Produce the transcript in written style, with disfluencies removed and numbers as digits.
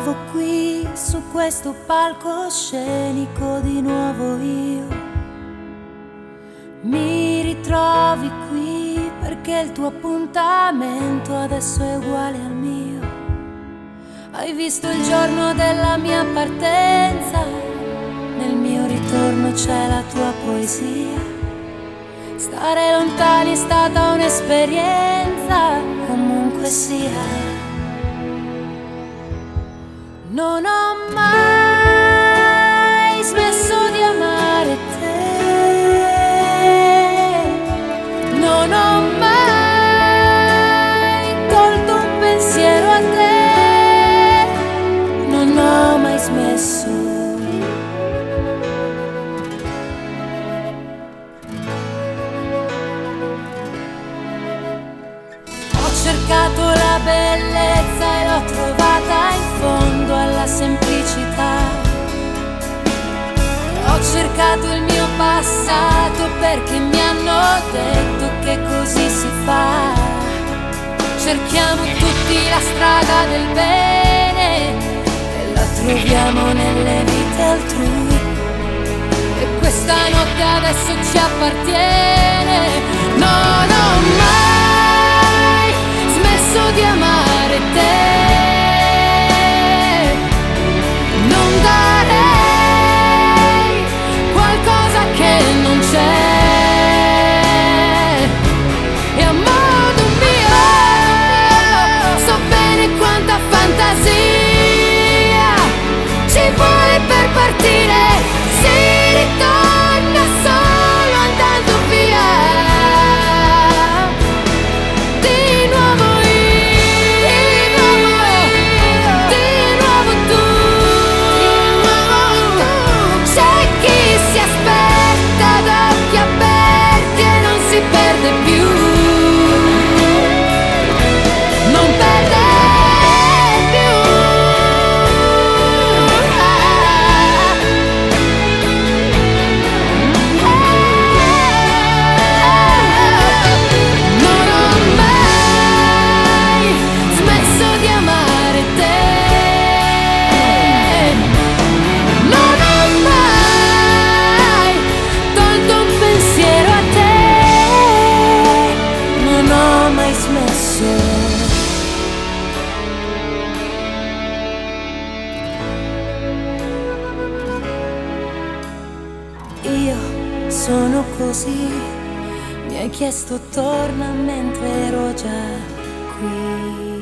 ritrovo qui su questo palcoscenico di nuovo io. Mi ritrovi qui perché il tuo appuntamento adesso è uguale al mio. Hai visto il giorno della mia partenza, nel mio ritorno c'è la tua poesia. Stare lontani è stata un'esperienza, comunque sia. Non ho mai smesso di amare te, non ho mai tolto un pensiero a te, non ho mai smesso. Ho cercato la bellezza e l'ho trovata in fondo alla semplicità. Ho cercato il mio passato perché mi hanno detto che così si fa. Cerchiamo tutti la strada del bene e la troviamo nelle vite altrui. E questa notte adesso ci appartiene. Non ho mai smesso di amare te. Non darei qualcosa che non c'è. E a modo mio so bene quanta fantasia ci vuole per partire. Si ritorna solo andando via. Di nuovo io, di nuovo tu. C'è chi si aspetta ad occhi aperti e non si perde più. Non perde più. Non ho mai smesso di amare te. Non ho mai tolto un pensiero a te. Non ho mai smesso. Io sono così, mi hai chiesto torna mentre ero già qui.